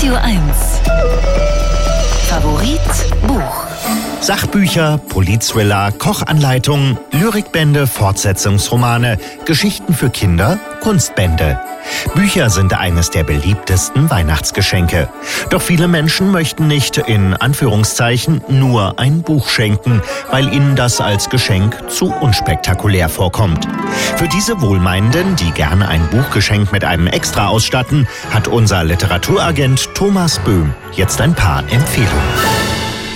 Radio 1. Favorit Buch. Sachbücher, Politthriller, Kochanleitungen, Lyrikbände, Fortsetzungsromane, Geschichten für Kinder, Kunstbände. Bücher sind eines der beliebtesten Weihnachtsgeschenke. Doch viele Menschen möchten nicht, in Anführungszeichen, nur ein Buch schenken, weil ihnen das als Geschenk zu unspektakulär vorkommt. Für diese Wohlmeinenden, die gerne ein Buchgeschenk mit einem Extra ausstatten, hat unser Literaturagent Thomas Böhm jetzt ein paar Empfehlungen.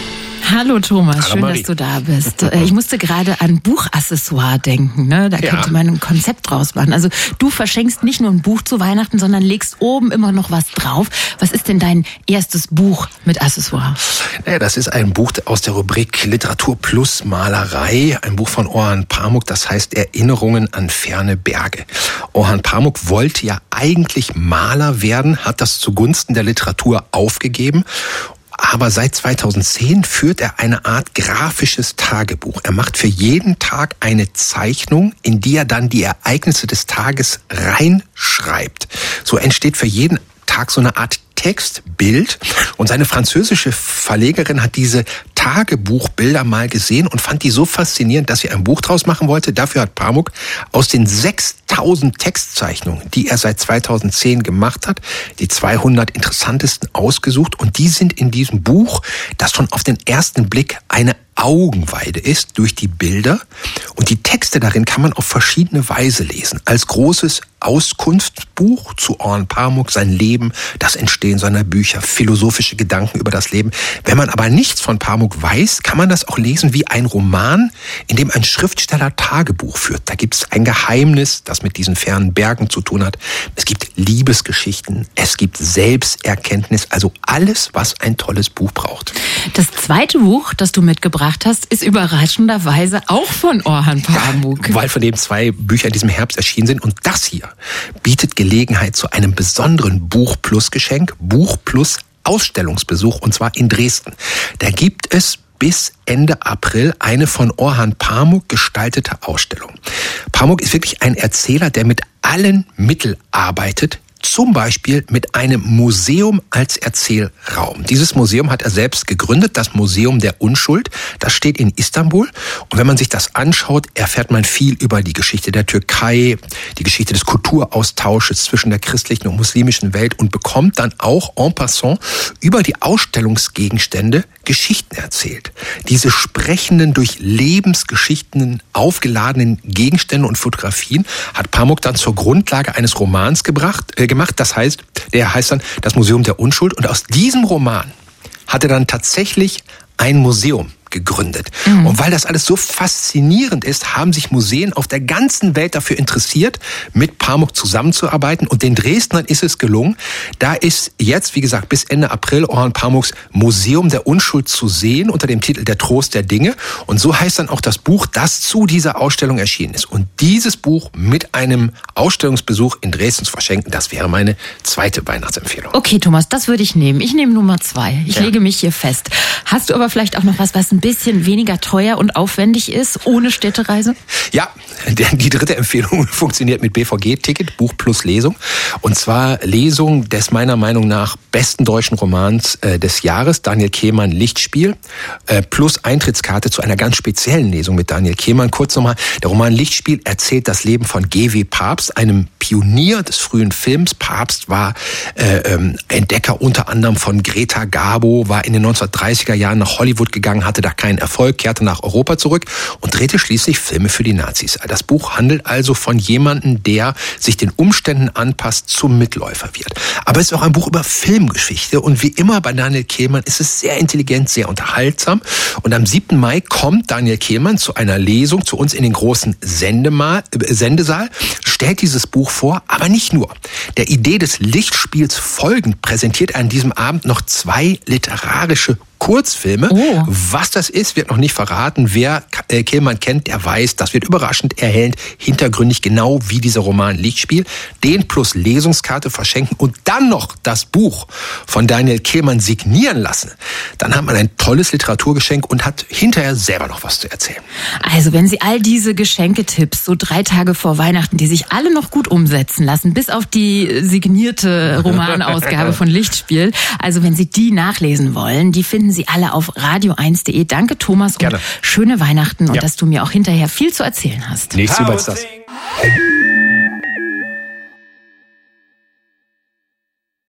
Hallo Thomas, Hallo schön, Marie. dass du da bist. Ich musste gerade an Buchaccessoire denken, ne? Da könnte man ein Konzept draus machen. Also du verschenkst nicht nur ein Buch zu Weihnachten, sondern legst oben immer noch was drauf. Was ist denn dein erstes Buch mit Accessoire? Naja, das ist ein Buch aus der Rubrik Literatur plus Malerei. Ein Buch von Orhan Pamuk, das heißt Erinnerungen an ferne Berge. Orhan Pamuk wollte ja eigentlich Maler werden, hat das zugunsten der Literatur aufgegeben. Aber seit 2010 führt er eine Art grafisches Tagebuch. Er macht für jeden Tag eine Zeichnung, in die er dann die Ereignisse des Tages reinschreibt. So entsteht für jeden Tag so eine Art Textbild. Und seine französische Verlegerin hat diese Tagebuchbilder mal gesehen und fand die so faszinierend, dass sie ein Buch draus machen wollte. Dafür hat Pamuk aus den 6000 Textzeichnungen, die er seit 2010 gemacht hat, die 200 interessantesten ausgesucht. Und die sind in diesem Buch, das schon auf den ersten Blick eine Augenweide ist, durch die Bilder. Und die Texte darin kann man auf verschiedene Weise lesen. Als großes Auskunftsbuch zu Orhan Pamuk, sein Leben, das Entstehen seiner Bücher, philosophische Gedanken über das Leben. Wenn man aber nichts von Pamuk weiß, kann man das auch lesen wie ein Roman, in dem ein Schriftsteller Tagebuch führt. Da gibt es ein Geheimnis, das mit diesen fernen Bergen zu tun hat. Es gibt Liebesgeschichten, es gibt Selbsterkenntnis, also alles, was ein tolles Buch braucht. Das zweite Buch, das du mitgebracht hast, ist überraschenderweise auch von Orhan Pamuk. Ja, weil von dem 2 Bücher in diesem Herbst erschienen sind. Und das hier bietet Gelegenheit zu einem besonderen Buch-Plus-Geschenk, Buch-Plus-Ausstellungsbesuch, und zwar in Dresden. Da gibt es bis Ende April eine von Orhan Pamuk gestaltete Ausstellung. Pamuk ist wirklich ein Erzähler, der mit allen Mitteln arbeitet, zum Beispiel mit einem Museum als Erzählraum. Dieses Museum hat er selbst gegründet, das Museum der Unschuld. Das steht in Istanbul. Und wenn man sich das anschaut, erfährt man viel über die Geschichte der Türkei, die Geschichte des Kulturaustausches zwischen der christlichen und muslimischen Welt und bekommt dann auch en passant über die Ausstellungsgegenstände Geschichten erzählt. Diese sprechenden, durch Lebensgeschichten aufgeladenen Gegenstände und Fotografien hat Pamuk dann zur Grundlage eines Romans gemacht. Der heißt dann Das Museum der Unschuld. Und aus diesem Roman hat er dann tatsächlich ein Museum gegründet. Und weil das alles so faszinierend ist, haben sich Museen auf der ganzen Welt dafür interessiert, mit Pamuk zusammenzuarbeiten. Und den Dresdnern ist es gelungen. Da ist jetzt, wie gesagt, bis Ende April Orhan Pamuks Museum der Unschuld zu sehen unter dem Titel Der Trost der Dinge. Und so heißt dann auch das Buch, das zu dieser Ausstellung erschienen ist. Und dieses Buch mit einem Ausstellungsbesuch in Dresden zu verschenken, das wäre meine zweite Weihnachtsempfehlung. Okay, Thomas, das würde ich nehmen. Ich nehme Nummer 2. Ich lege mich hier fest. Hast du aber vielleicht auch noch was ein bisschen weniger teuer und aufwendig ist, ohne Städtereise? Ja, die dritte Empfehlung funktioniert mit BVG-Ticket, Buch plus Lesung. Und zwar Lesung des meiner Meinung nach besten deutschen Romans des Jahres, Daniel Kehlmann, Lichtspiel, plus Eintrittskarte zu einer ganz speziellen Lesung mit Daniel Kehlmann. Kurz nochmal, der Roman Lichtspiel erzählt das Leben von G.W. Pabst, einem Pionier des frühen Films. Pabst war Entdecker unter anderem von Greta Garbo, war in den 1930er Jahren nach Hollywood gegangen, hatte da keinen Erfolg, kehrte nach Europa zurück und drehte schließlich Filme für die Nazis. Das Buch handelt also von jemandem, der sich den Umständen anpasst, zum Mitläufer wird. Aber es ist auch ein Buch über Filmgeschichte und wie immer bei Daniel Kehlmann ist es sehr intelligent, sehr unterhaltsam. Und am 7. Mai kommt Daniel Kehlmann zu einer Lesung zu uns in den großen Sendesaal, stellt dieses Buch vor, aber nicht nur. Der Idee des Lichtspiels folgend präsentiert er an diesem Abend noch 2 literarische Kurzfilme. Oh. Was das ist, wird noch nicht verraten. Wer Kehlmann kennt, der weiß, das wird überraschend, erhellend, hintergründig, genau wie dieser Roman Lichtspiel. Den plus Lesungskarte verschenken und dann noch das Buch von Daniel Kehlmann signieren lassen. Dann hat man ein tolles Literaturgeschenk und hat hinterher selber noch was zu erzählen. Also wenn Sie all diese Geschenketipps so 3 Tage vor Weihnachten, die sich alle noch gut umsetzen lassen, bis auf die signierte Romanausgabe von Lichtspiel, also wenn Sie die nachlesen wollen, die finden Sie alle auf radio1.de. Danke Thomas und schöne Weihnachten und dass du mir auch hinterher viel zu erzählen hast. Nichts über das.